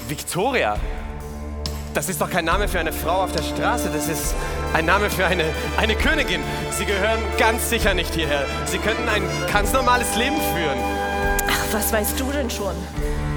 Victoria? Das ist doch kein Name für eine Frau auf der Straße, das ist ein Name für eine Königin. Sie gehören ganz sicher nicht hierher. Sie könnten ein ganz normales Leben führen. Ach, was weißt du denn schon?